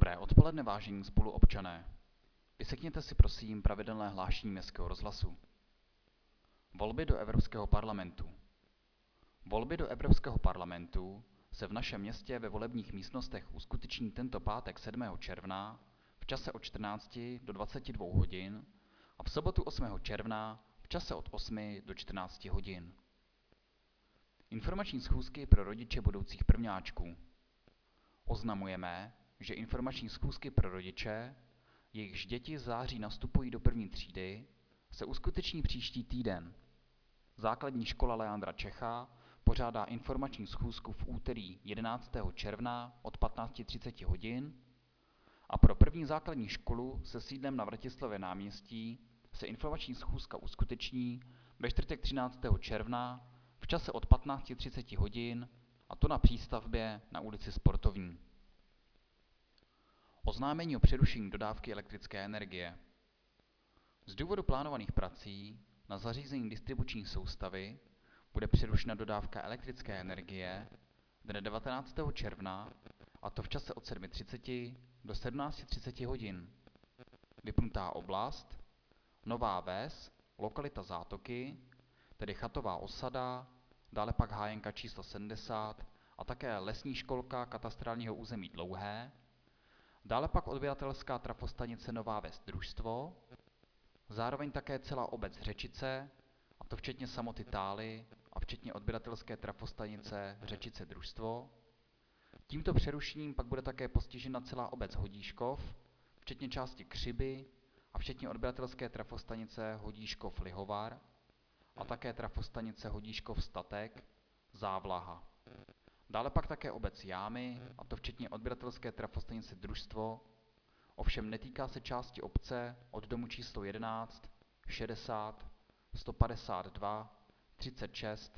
Dobré odpoledne, vážení spoluobčané. Vysekněte si prosím pravidelné hlášení Městského rozhlasu. Volby do Evropského parlamentu. Volby do Evropského parlamentu se v našem městě ve volebních místnostech uskuteční tento pátek 7. června v čase od 14 do 22 hodin a v sobotu 8. června v čase od 8 do 14 hodin. Informační schůzky pro rodiče budoucích prvňáčků. Oznamujeme, že informační schůzky pro rodiče, jejichž děti v září nastupují do první třídy, se uskuteční příští týden. Základní škola Leandra Čecha pořádá informační schůzku v úterý 11. června od 15:30 hodin a pro první základní školu se sídlem na Vratislavě náměstí se informační schůzka uskuteční ve čtvrtek 13. června v čase od 15:30 hodin, a to na přístavbě na ulici Sportovní. Oznámení o přerušení dodávky elektrické energie. Z důvodu plánovaných prací na zařízení distribuční soustavy bude přerušena dodávka elektrické energie dne 19. června, a to v čase od 7:30 do 17:30 hodin. Vypnutá oblast, Nová Ves, lokalita Zátoky, tedy Chatová osada, dále pak hájenka číslo 70 a také lesní školka katastrálního území Dlouhé, dále pak odběratelská trafostanice Nová Ves družstvo, zároveň také celá obec Řečice, a to včetně samoty Tály a včetně odběratelské trafostanice Řečice družstvo. Tímto přerušením pak bude také postižena celá obec Hodíškov, včetně části Křiby a včetně odběratelské trafostanice Hodíškov Lihovar a také trafostanice Hodíškov Statek, Závlaha. Dále pak také obec Jámy, a to včetně odběratelské trafostanice družstvo, ovšem netýká se části obce od domu číslo 11, 60, 152, 36,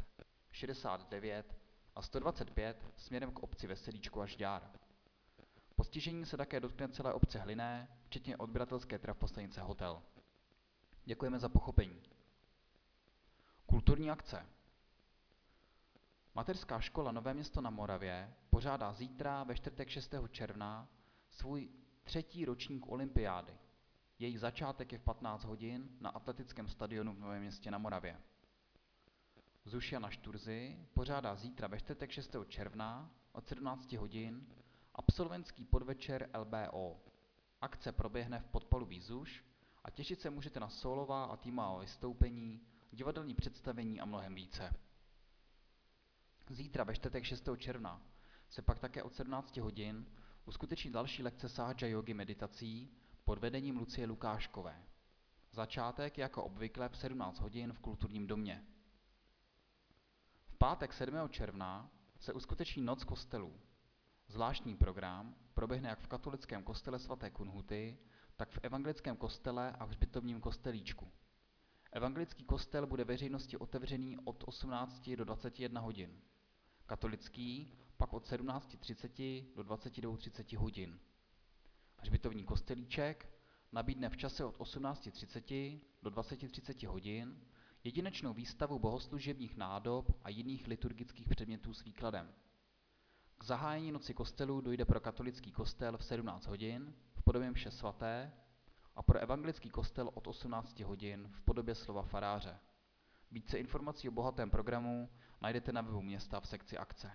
69 a 125 směrem k obci Veselíčko a Žďár. Postižení se také dotkne celé obce Hlinné, včetně odběratelské trafostanice Hotel. Děkujeme za pochopení. Kulturní akce. Mateřská škola Nové Město na Moravě pořádá zítra ve čtvrtek 6. června svůj 3. ročník olympiády. Její začátek je v 15 hodin na atletickém stadionu v Novém Městě na Moravě. Zušjana Šturzy pořádá zítra ve čtvrtek 6. června od 17 hodin absolventský podvečer LBO. Akce proběhne v podpalubí ZUŠ a těšit se můžete na sólová a týmová vystoupení, divadelní představení a mnohem více. Zítra ve čtvrtek 6. června se pak také od 17 hodin uskuteční další lekce sádža jógy meditací pod vedením Lucie Lukáškové. Začátek jako obvykle v 17 hodin v Kulturním domě. V pátek 7. června se uskuteční Noc kostelů. Zvláštní program proběhne jak v katolickém kostele svaté Kunhuty, tak v evangelickém kostele a hřbitovním kostelíčku. Evangelický kostel bude veřejnosti otevřený od 18 do 21 hodin. Katolický pak od 17:30 do 22:30 hodin. Hřbitovní kostelíček nabídne v čase od 18:30 do 20:30 hodin jedinečnou výstavu bohoslužebních nádob a jiných liturgických předmětů s výkladem. K zahájení noci kostelů dojde pro katolický kostel v 17 hodin v podobě mše svaté a pro evangelický kostel od 18 hodin v podobě slova faráře. Více informací o bohatém programu najdete na webu města v sekci akce.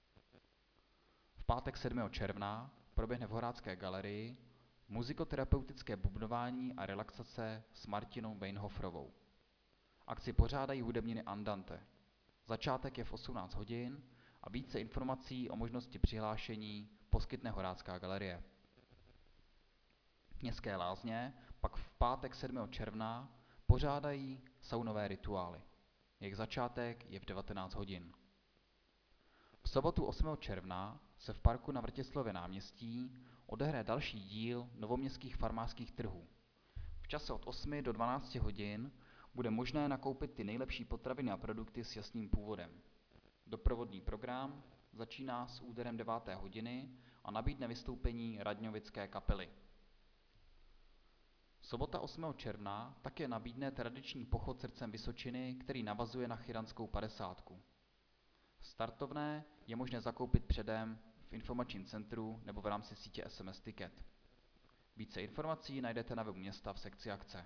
V pátek 7. června proběhne v Horácké galerii muzikoterapeutické bubnování a relaxace s Martinou Weinhoferovou. Akci pořádají hudebniny Andante. Začátek je v 18 hodin a více informací o možnosti přihlášení poskytne Horácká galerie. Městské lázně pak v pátek 7. června pořádají saunové rituály. Jejich začátek je v 19 hodin. V sobotu 8. června se v parku na Vrtislově náměstí odehraje další díl novoměstských farmářských trhů. V čase od 8 do 12 hodin bude možné nakoupit ty nejlepší potraviny a produkty s jasným původem. Doprovodný program začíná s úderem 9. hodiny a nabídne vystoupení radňovické kapely. Sobota 8. června také nabídne tradiční pochod srdcem Vysočiny, který navazuje na Chyranskou 50. Startovné je možné zakoupit předem v informačním centru nebo v rámci sítě SMS Ticket. Více informací najdete na webu města v sekci akce.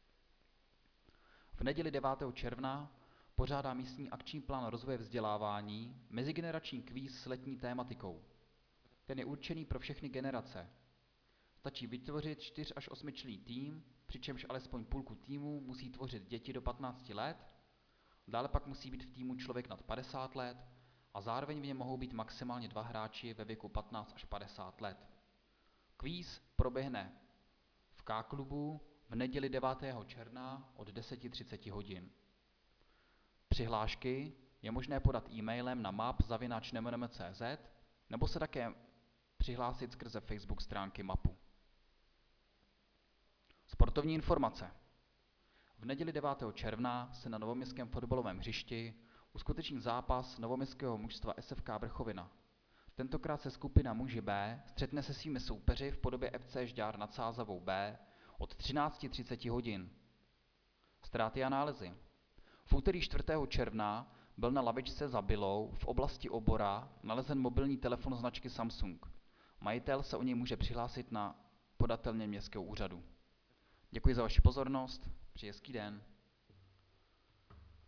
V neděli 9. června pořádá místní akční plán rozvoje vzdělávání mezigenerační kvíz s letní tématikou. Ten je určený pro všechny generace. Stačí vytvořit 4 až 8členný tým, přičemž alespoň půlku týmu musí tvořit děti do 15 let, dále pak musí být v týmu člověk nad 50 let a zároveň v něm mohou být maximálně 2 hráči ve věku 15 až 50 let. Kvíz proběhne v K-klubu v neděli 9. června od 10:30 hodin. Přihlášky je možné podat e-mailem na map@nmm.cz nebo se také přihlásit skrze Facebook stránky MAPu. Sportovní informace. V neděli 9. června se na novoměstském fotbalovém hřišti uskuteční zápas novoměstského mužstva SFK Vrchovina. Tentokrát se skupina muži B střetne se svými soupeři v podobě FC Žďár nad Sázavou B od 13:30 hodin. Ztráty a nálezy. V úterý 4. června byl na lavičce za Bylou v oblasti Obora nalezen mobilní telefon značky Samsung. Majitel se o něj může přihlásit na podatelně městského úřadu. Děkuji za vaši pozornost, přeji hezký den.